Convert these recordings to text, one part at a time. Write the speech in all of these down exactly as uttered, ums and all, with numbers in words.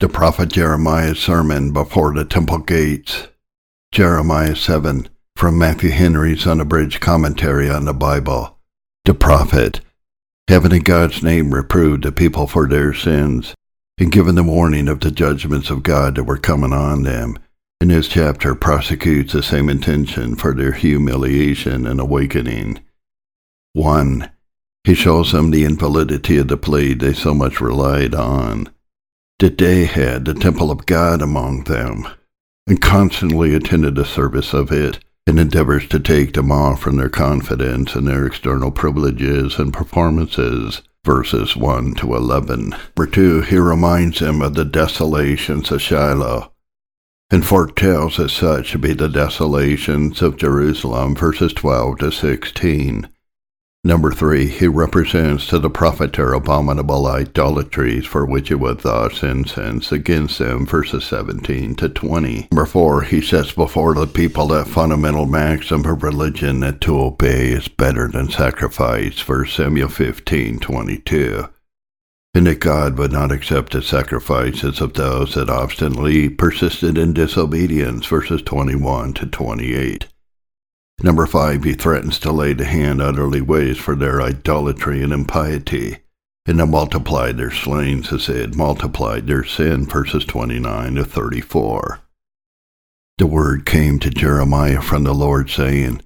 The prophet Jeremiah's sermon before the temple gates. Jeremiah seven, from Matthew Henry's unabridged commentary on the Bible. The prophet, having in God's name reproved the people for their sins, and given them warning of the judgments of God that were coming on them, in this chapter prosecutes the same intention for their humiliation and awakening. one. He shows them the invalidity of the plea they so much relied on, that they had the temple of God among them, and constantly attended the service of it, in endeavors to take them off from their confidence in their external privileges and performances, verses one to eleven. Number two, he reminds them of the desolations of Shiloh, and foretells as such to be the desolations of Jerusalem, verses twelve to sixteen. Number three, he represents to the prophet their abominable idolatries for which it was thus incensed against them, verses seventeen to twenty. Number four, he sets before the people that fundamental maxim of religion that to obey is better than sacrifice, First Samuel fifteen twenty-two, and that God would not accept the sacrifices of those that obstinately persisted in disobedience, verses twenty-one to twenty-eight. Number five, he threatens to lay the hand utterly waste for their idolatry and impiety, and to multiply their slains as they had multiplied their sin, verses twenty-nine to thirty-four. The word came to Jeremiah from the Lord, saying,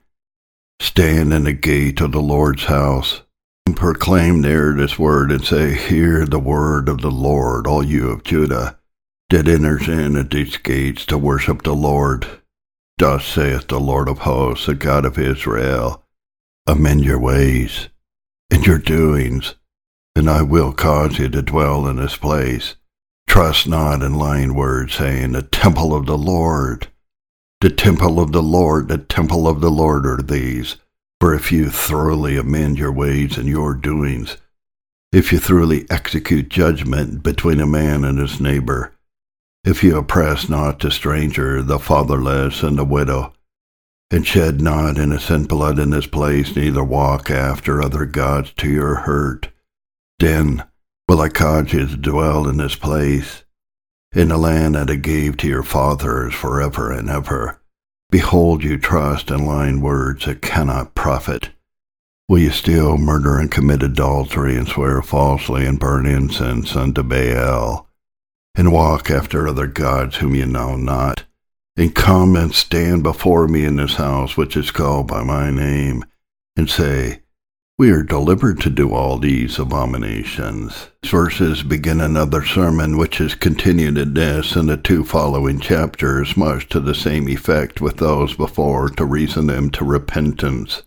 Stand in the gate of the Lord's house, and proclaim there this word, and say, Hear the word of the Lord, all you of Judah, that enters in at these gates to worship the Lord. Thus saith the Lord of hosts, the God of Israel, Amend your ways and your doings, and I will cause you to dwell in this place. Trust not in lying words, saying, The temple of the Lord, the temple of the Lord, the temple of the Lord are these. For if you thoroughly amend your ways and your doings, if you thoroughly execute judgment between a man and his neighbor, if you oppress not the stranger, the fatherless, and the widow, and shed not innocent blood in this place, neither walk after other gods to your hurt, then will I cause you to dwell in this place, in the land that I gave to your fathers forever and ever. Behold, you trust in lying words that cannot profit. Will you steal, murder, and commit adultery, and swear falsely, and burn incense unto Baal, and walk after other gods whom you know not, and come and stand before me in this house which is called by my name, and say, We are delivered to do all these abominations. These verses begin another sermon which is continued in this and the two following chapters, much to the same effect with those before, to reason them to repentance.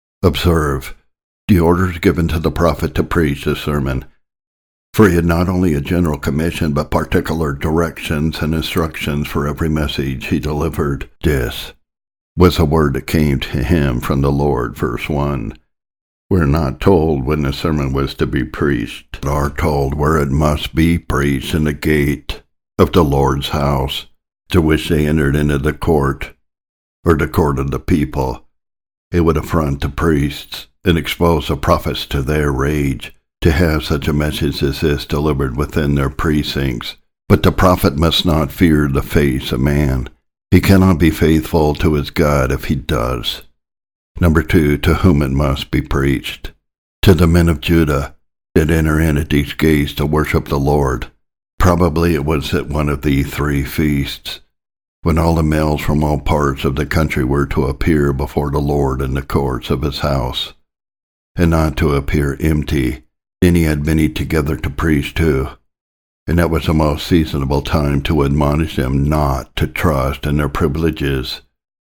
Observe the orders given to the prophet to preach the sermon, for he had not only a general commission, but particular directions and instructions for every message he delivered. This was a word that came to him from the Lord, verse one. We're not told when the sermon was to be preached, but are told where it must be preached, in the gate of the Lord's house, to which they entered into the court, or the court of the people. It would affront the priests and expose the prophets to their rage, to have such a message as this delivered within their precincts. But the prophet must not fear the face of man. He cannot be faithful to his God if he does. Number two, to whom it must be preached. To the men of Judah that enter in at these gates to worship the Lord. Probably it was at one of the three feasts, when all the males from all parts of the country were to appear before the Lord in the courts of his house, and not to appear empty. Then he had many together to preach to, and that was a most seasonable time to admonish them not to trust in their privileges.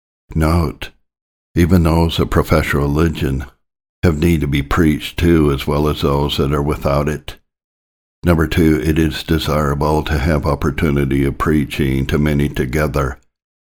Note, even those that profess religion have need to be preached to, as well as those that are without it. Number two, it is desirable to have opportunity of preaching to many together.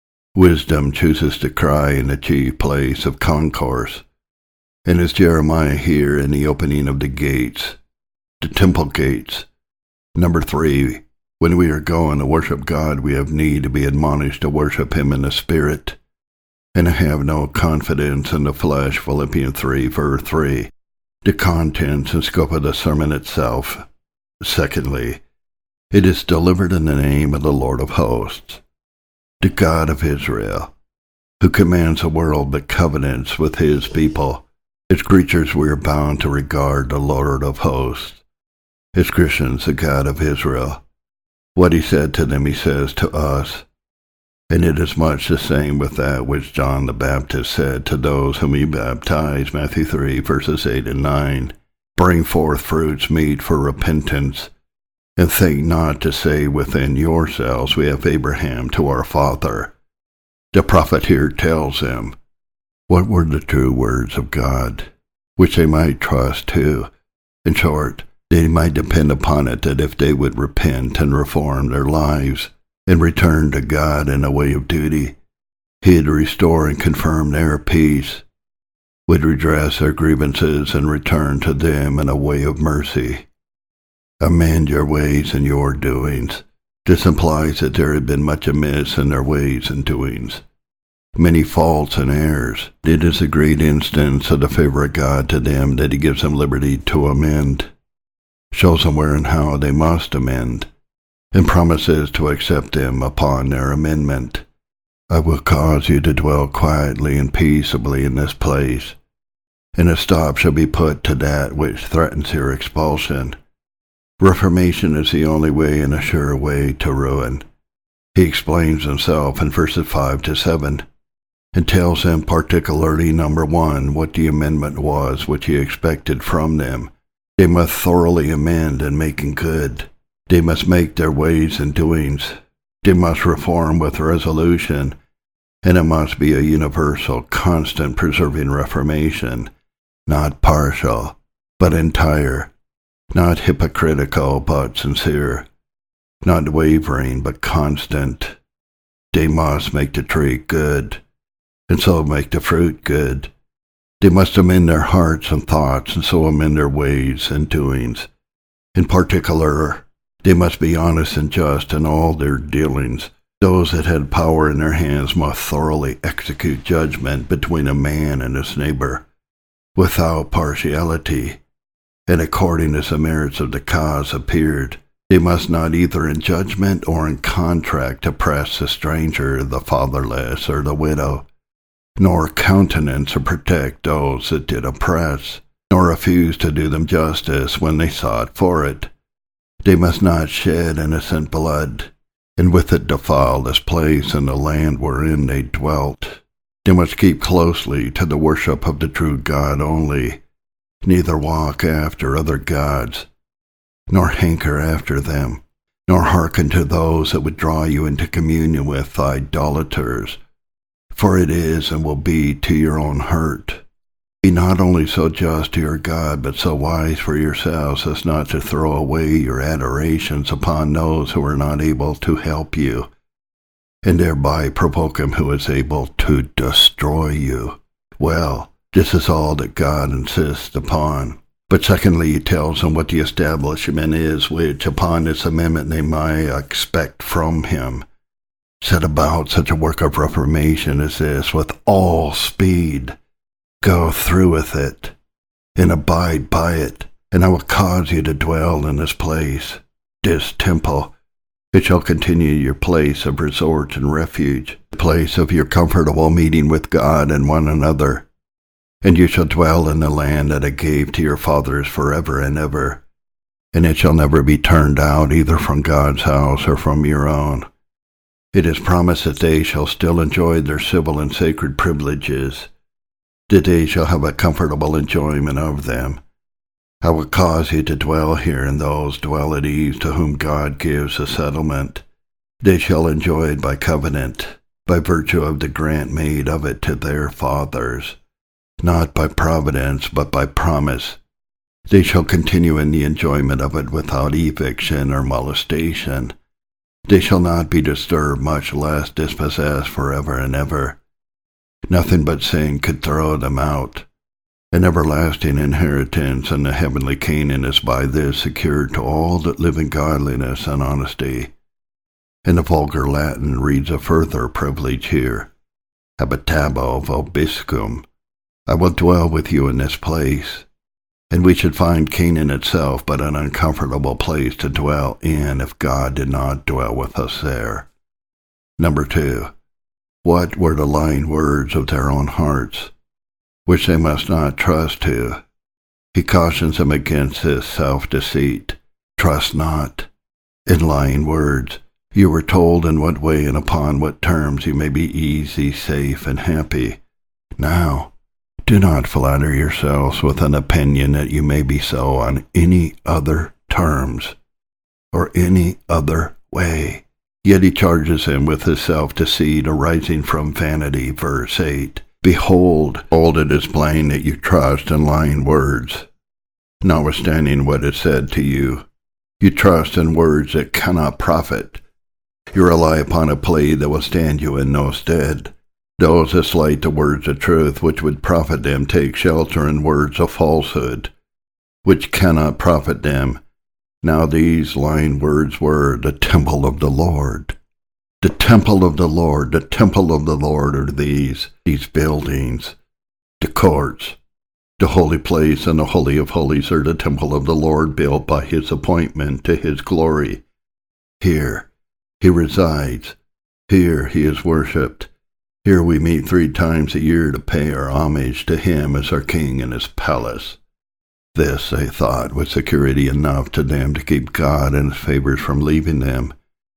Wisdom chooses to cry in the chief place of concourse, and as Jeremiah here in the opening of the gates, the temple gates. Number three, when we are going to worship God, we have need to be admonished to worship him in the Spirit, and to have no confidence in the flesh, Philippians three, verse three. The contents and scope of the sermon itself. Secondly, It is delivered in the name of the Lord of hosts, the God of Israel, who commands the world but covenants with his people. As creatures we are bound to regard the Lord of hosts. As Christians, the God of Israel. What he said to them he says to us. And it is much the same with that which John the Baptist said to those whom he baptized, Matthew three, verses eight and nine. Bring forth fruits meet for repentance, and think not to say within yourselves, we have Abraham to our father. The prophet here tells them what were the true words of God, which they might trust to. In short, they might depend upon it that if they would repent and reform their lives, and return to God in a way of duty, he'd restore and confirm their peace, would redress their grievances and return to them in a way of mercy. Amend your ways and your doings. This implies that there had been much amiss in their ways and doings, many faults and errors. It is a great instance of the favor of God to them that he gives them liberty to amend, shows them where and how they must amend, and promises to accept them upon their amendment. I will cause you to dwell quietly and peaceably in this place, and a stop shall be put to that which threatens your expulsion. Reformation is the only way and a sure way to ruin. He explains himself in verses five to seven, and tells them particularly, number one, what the amendment was which he expected from them. They must thoroughly amend in making good. They must make their ways and doings. They must reform with resolution, and it must be a universal, constant, preserving reformation, not partial, but entire, not hypocritical, but sincere, not wavering, but constant. They must make the tree good, and so make the fruit good. They must amend their hearts and thoughts, and so amend their ways and doings. In particular, they must be honest and just in all their dealings. Those that had power in their hands must thoroughly execute judgment between a man and his neighbor, without partiality, and according as the merits of the cause appeared. They must not either in judgment or in contract oppress the stranger, the fatherless, or the widow, nor countenance or protect those that did oppress, nor refuse to do them justice when they sought for it. They must not shed innocent blood, and with it defile this place and the land wherein they dwelt. They must keep closely to the worship of the true God only, neither walk after other gods, nor hanker after them, nor hearken to those that would draw you into communion with idolaters, for it is and will be to your own hurt. Be not only so just to your God, but so wise for yourselves as not to throw away your adorations upon those who are not able to help you, and thereby provoke him who is able to destroy you. Well, this is all that God insists upon. But secondly, he tells them what the establishment is, which upon this amendment they might expect from him. Set about such a work of reformation as this with all speed. Go through with it, and abide by it, and I will cause you to dwell in this place, this temple. It shall continue your place of resort and refuge, the place of your comfortable meeting with God and one another. And you shall dwell in the land that I gave to your fathers forever and ever, and it shall never be turned out either from God's house or from your own. It is promised that they shall still enjoy their civil and sacred privileges, that they shall have a comfortable enjoyment of them. I will cause you to dwell here, and those dwell at ease to whom God gives a settlement. They shall enjoy it by covenant, by virtue of the grant made of it to their fathers, not by providence, but by promise. They shall continue in the enjoyment of it without eviction or molestation. They shall not be disturbed, much less dispossessed forever and ever. Nothing but sin could throw them out. An everlasting inheritance in the heavenly Canaan is by this secured to all that live in godliness and honesty. And the vulgar Latin reads a further privilege here, habitabo vobiscum. I will dwell with you in this place. And we should find Canaan itself but an uncomfortable place to dwell in if God did not dwell with us there. Number two, what were the lying words of their own hearts, which they must not trust to? He cautions them against this self-deceit. Trust not in lying words. You were told in what way and upon what terms you may be easy, safe, and happy. Now, do not flatter yourselves with an opinion that you may be so on any other terms or any other way. Yet he charges him with his self-deceit arising from vanity, verse eight. Behold, old it is plain that you trust in lying words, notwithstanding what is said to you. You trust in words that cannot profit. You rely upon a plea that will stand you in no stead. Those that slight the words of truth which would profit them take shelter in words of falsehood, which cannot profit them. Now these lying words were the temple of the Lord. The temple of the Lord, the temple of the Lord are these, these buildings, the courts, the holy place and the holy of holies are the temple of the Lord built by his appointment to his glory. Here he resides. Here he is worshipped. Here we meet three times a year to pay our homage to him as our king in his palace. This, they thought, was security enough to them to keep God and his favors from leaving them,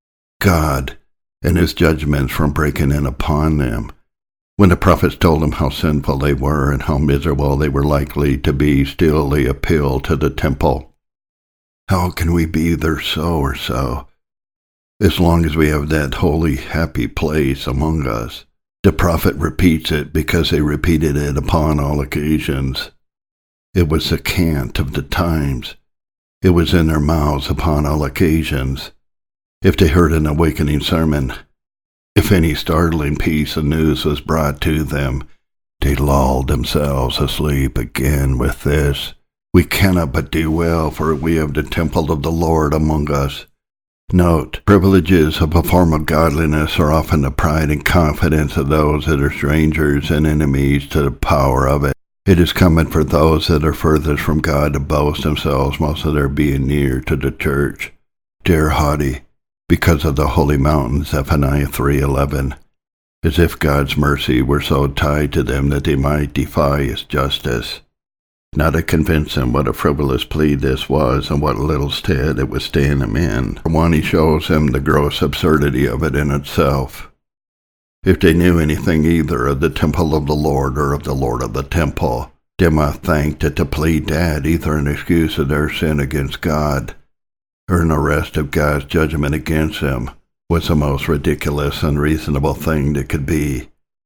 God and his judgments from breaking in upon them. When the prophets told them how sinful they were and how miserable they were likely to be, still they appealed to the temple. How can we be either so or so, as long as we have that holy, happy place among us? The prophet repeats it because they repeated it upon all occasions. It was the cant of the times. It was in their mouths upon all occasions. If they heard an awakening sermon, if any startling piece of news was brought to them, they lulled themselves asleep again with this, We cannot but do well, for we have the temple of the Lord among us. Note, privileges of a form of godliness are often the pride and confidence of those that are strangers and enemies to the power of it. It is common for those that are furthest from God to boast themselves most of their being near to the church. They are haughty because of the holy mountain, Zephaniah three eleven, as if God's mercy were so tied to them that they might defy his justice. Now to convince him what a frivolous plea this was and what little stead it would stand him in. For one, he shows him the gross absurdity of it in itself. If they knew anything either of the temple of the Lord or of the Lord of the temple, they must think that to plead that either an excuse of their sin against God or an arrest of God's judgment against them was the most ridiculous, unreasonable thing that could be.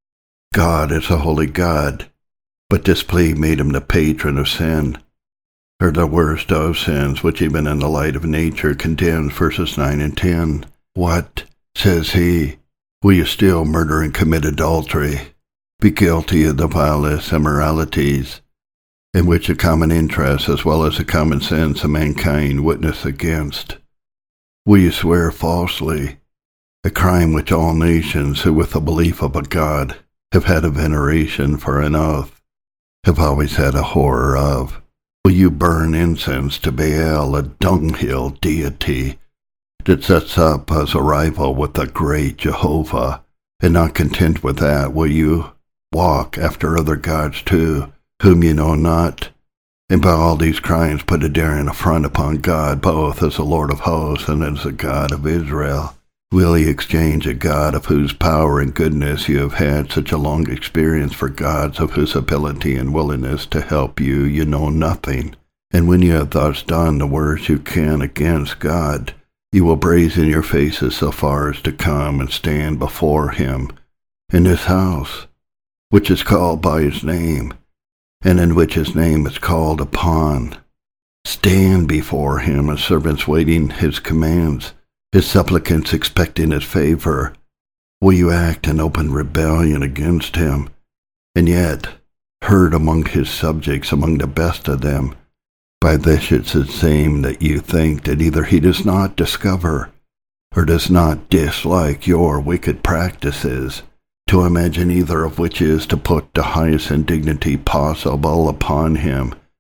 God is a holy God, but this plea made him the patron of sin, or the worst of sins, which even in the light of nature condemns, verses nine and ten. What, says he, will you still murder and commit adultery, be guilty of the vilest immoralities, in which the common interest as well as the common sense of mankind witness against? Will you swear falsely, a crime which all nations who with the belief of a God have had a veneration for an oath, have always had a horror of? Will you burn incense to Baal, a dunghill deity that sets up as a rival with the great Jehovah? And not content with that, will you walk after other gods too, whom you know not? And by all these crimes put a daring affront upon God, both as the Lord of hosts and as the God of Israel. Will ye exchange a God of whose power and goodness you have had such a long experience for gods of whose ability and willingness to help you you know nothing? And when you have thus done the worst you can against God, you will brazen your faces so far as to come and stand before him in this house, which is called by his name, and in which his name is called upon. Stand before him as servants waiting his commands, his supplicants expecting his favor. Will you act in open rebellion against him, and yet heard among his subjects, among the best of them? By this it should seem that you think that either he does not discover or does not dislike your wicked practices, to imagine either of which is to put the highest indignity possible upon him.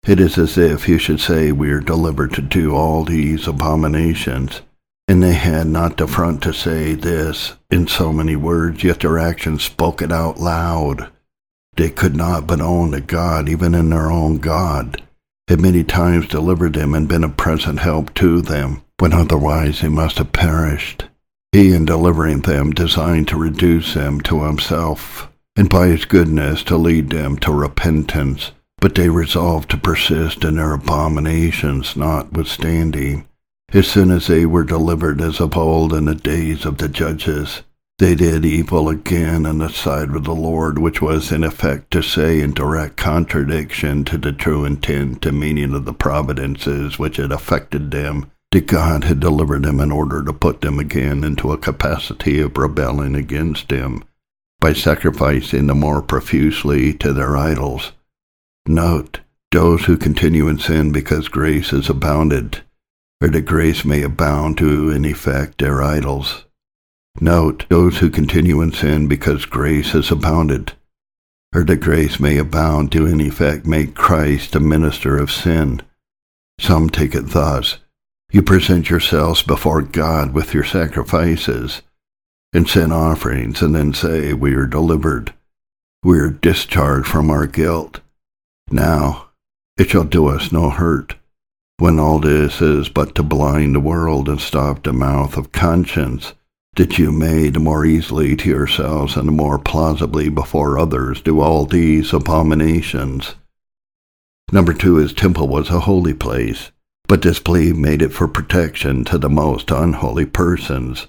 It is as if you should say, we are delivered to do all these abominations. And they had not the front to say this in so many words, yet their actions spoke it out loud. They could not but own that God, even in their own God, had many times delivered them and been a present help to them, when otherwise they must have perished. He, in delivering them, designed to reduce them to himself, and by his goodness to lead them to repentance. But they resolved to persist in their abominations notwithstanding. As soon as they were delivered as of old in the days of the judges, they did evil again in the sight of the Lord, which was in effect to say in direct contradiction to the true intent and meaning of the providences which had affected them, that God had delivered them in order to put them again into a capacity of rebelling against him, by sacrificing the more profusely to their idols. Note, those who continue in sin because grace has abounded, or that grace may abound to in effect their idols. Note, those who continue in sin because grace has abounded, or that grace may abound to in effect make Christ a minister of sin. Some take it thus: you present yourselves before God with your sacrifices and sin offerings, and then say, we are delivered, we are discharged from our guilt. Now, it shall do us no hurt, when all this is but to blind the world and stop the mouth of conscience, that you may the more easily to yourselves and the more plausibly before others do all these abominations. Number two, his temple was a holy place, but this plea made it for protection to the most unholy persons.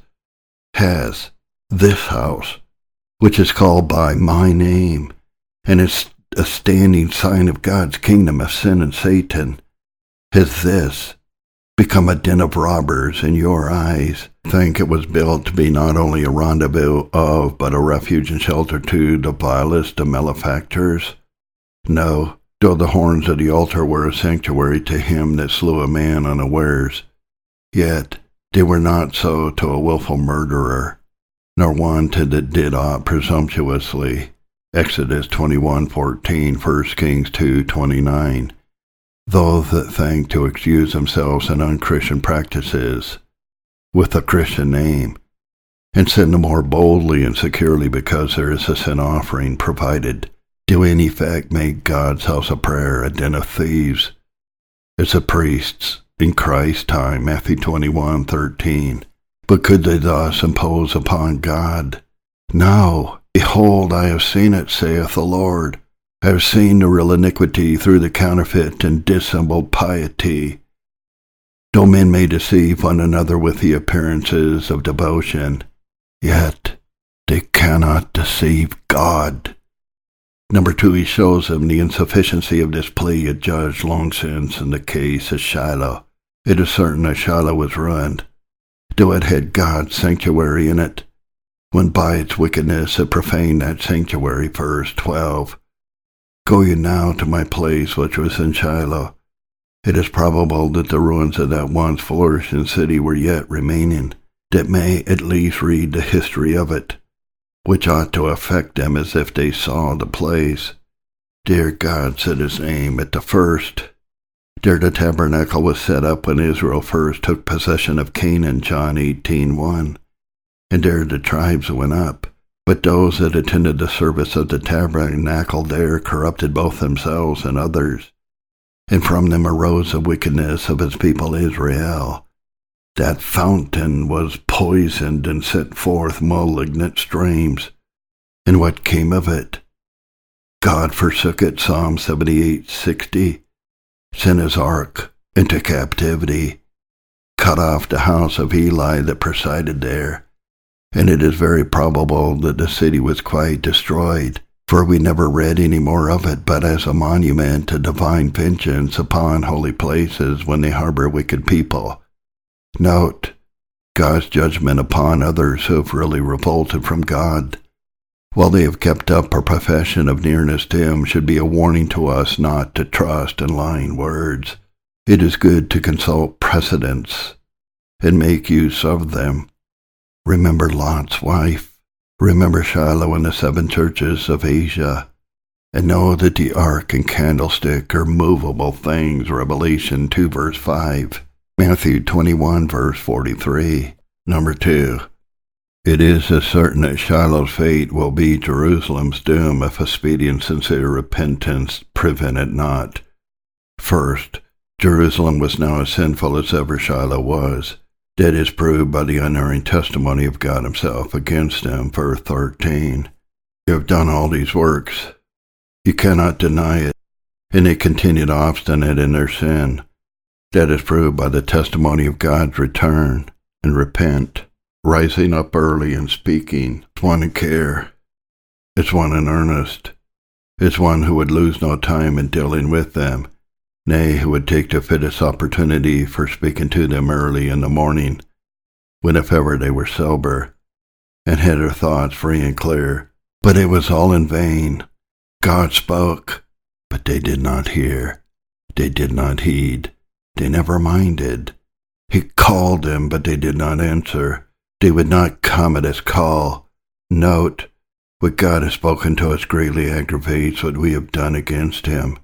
Has this house, which is called by my name, and is a standing sign of God's kingdom of sin and Satan, has this become a den of robbers in your eyes? Think it was built to be not only a rendezvous of, but a refuge and shelter to the vilest of malefactors? No, though the horns of the altar were a sanctuary to him that slew a man unawares, yet they were not so to a wilful murderer, nor one to that did aught presumptuously. Exodus twenty-one fourteen, First Kings two twenty-nine. Those that think to excuse themselves in unchristian practices with a Christian name, and sin the more boldly and securely because there is a sin offering provided, do in effect make God's house of prayer a den of thieves, as the priests in Christ's time, Matthew twenty-one thirteen. But could they thus impose upon God? No. Behold, I have seen it, saith the Lord. I have seen the real iniquity through the counterfeit and dissembled piety. Though men may deceive one another with the appearances of devotion, yet they cannot deceive God. Number two, he shows them the insufficiency of this plea adjudged long since in the case of Shiloh. It is certain that Shiloh was ruined, though it had God's sanctuary in it, when by its wickedness it profaned that sanctuary. Verse twelve. Go you now to my place which was in Shiloh. It is probable that the ruins of that once flourishing city were yet remaining, that may at least read the history of it, which ought to affect them as if they saw the place. There God set his name at the first. There the tabernacle was set up when Israel first took possession of Canaan, John eighteen one. And there the tribes went up. But those that attended the service of the tabernacle there corrupted both themselves and others. And from them arose the wickedness of his people Israel. That fountain was poisoned and sent forth malignant streams. And what came of it? God forsook it, Psalm seventy-eight sixty, sent his ark into captivity, cut off the house of Eli that presided there. And it is very probable that the city was quite destroyed, for we never read any more of it but as a monument to divine vengeance upon holy places when they harbor wicked people. Note, God's judgment upon others who have really revolted from God, while they have kept up a profession of nearness to him, should be a warning to us not to trust in lying words. It is good to consult precedents and make use of them. Remember Lot's wife. Remember Shiloh and the seven churches of Asia. and know that the ark and candlestick are movable things. Revelation two verse five. Matthew twenty-one verse forty-three. Number two. It is as certain that Shiloh's fate will be Jerusalem's doom if a speedy and sincere repentance prevent it not. First, Jerusalem was now as sinful as ever Shiloh was. That is proved by the unerring testimony of God himself against them. Verse thirteen. You have done all these works. You cannot deny it. And they continued obstinate in their sin. That is proved by the testimony of God's return and repent. Rising up early and speaking, it's one in care, it's one in earnest, it's one who would lose no time in dealing with them, nay, who would take the fittest opportunity for speaking to them early in the morning, when if ever they were sober, and had their thoughts free and clear. But it was all in vain. God spoke, but they did not hear, they did not heed, they never minded. He called them, but they did not answer. They would not come at his call. Note, what God has spoken to us greatly aggravates what we have done against him.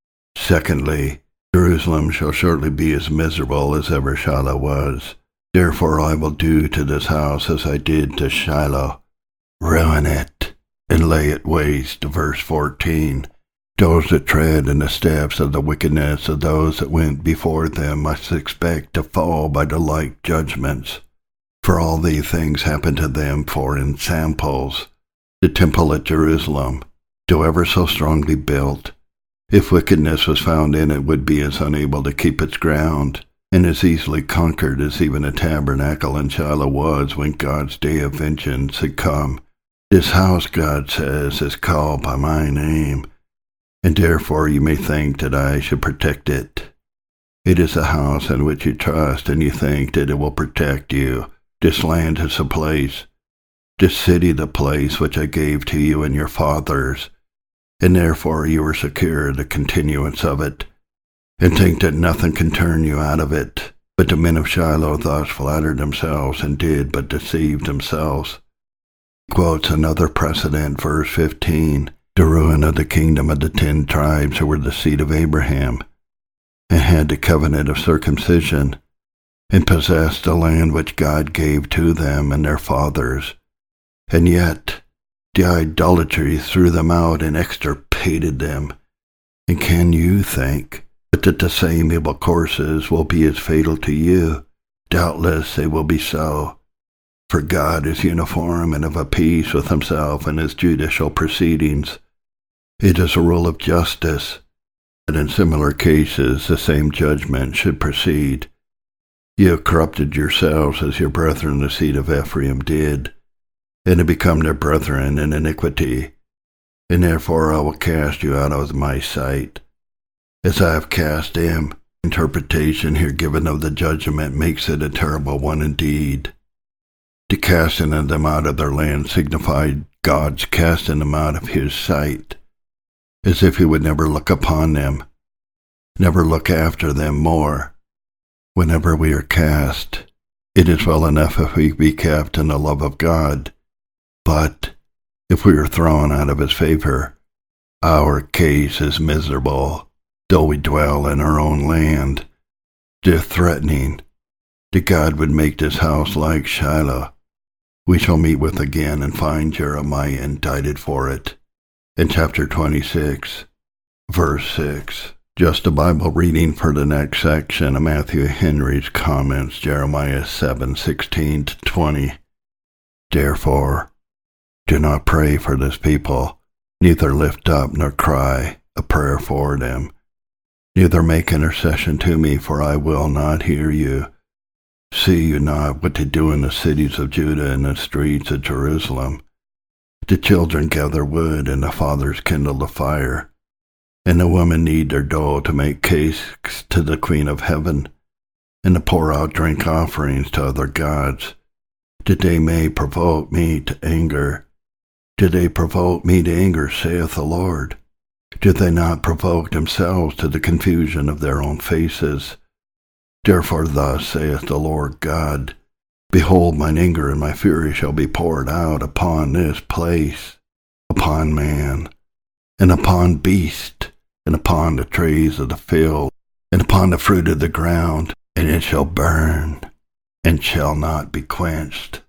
Secondly, Jerusalem shall shortly be as miserable as ever Shiloh was. Therefore I will do to this house as I did to Shiloh, ruin it, and lay it waste. Verse fourteen. Those that tread in the steps of the wickedness of those that went before them must expect to fall by the like judgments. For all these things happened to them for ensamples. The temple at Jerusalem, though ever so strongly built, if wickedness was found in it, would be as unable to keep its ground, and as easily conquered as even a tabernacle in Shiloh was when God's day of vengeance had come. This house, God says, is called by my name, and therefore you may think that I should protect it. It is a house in which you trust, and you think that it will protect you. This land is a place, this city the place which I gave to you and your fathers, and therefore you are secure the continuance of it, and think that nothing can turn you out of it. But the men of Shiloh thus flattered themselves and did but deceive themselves. He quotes another precedent, verse fifteen, the ruin of the kingdom of the ten tribes who were the seed of Abraham, and had the covenant of circumcision, and possessed the land which God gave to them and their fathers. And yet the idolatry threw them out and extirpated them. And can you think but that the same evil courses will be as fatal to you? Doubtless they will be so. For God is uniform and of a piece with himself in his judicial proceedings. It is a rule of justice that in similar cases the same judgment should proceed. You have corrupted yourselves as your brethren the seed of Ephraim did, and have become their brethren in iniquity, and therefore I will cast you out of my sight, as I have cast them. Interpretation here given of the judgment makes it a terrible one indeed. The casting of them out of their land signified God's casting them out of his sight, as if he would never look upon them, never look after them more. Whenever we are cast, it is well enough if we be kept in the love of God, but if we are thrown out of his favor, our case is miserable, though we dwell in our own land. They're threatening that God would make this house like Shiloh. We shall meet with again and find Jeremiah indicted for it. In chapter twenty-six, verse six. Just a Bible reading for the next section of Matthew Henry's comments, Jeremiah seven sixteen to twenty. Therefore, do not pray for this people, neither lift up nor cry a prayer for them, neither make intercession to me, for I will not hear you. See you not what they do in the cities of Judah and the streets of Jerusalem? The children gather wood, and the fathers kindle the fire, and the women knead their dough to make cakes to the Queen of Heaven, and to pour out drink offerings to other gods, that they may provoke me to anger. Did they provoke me to anger, saith the Lord? Did they not provoke themselves to the confusion of their own faces? Therefore thus saith the Lord God, Behold, mine anger and my fury shall be poured out upon this place, upon man, and upon beasts, and upon the trees of the field, and upon the fruit of the ground, and it shall burn, and shall not be quenched.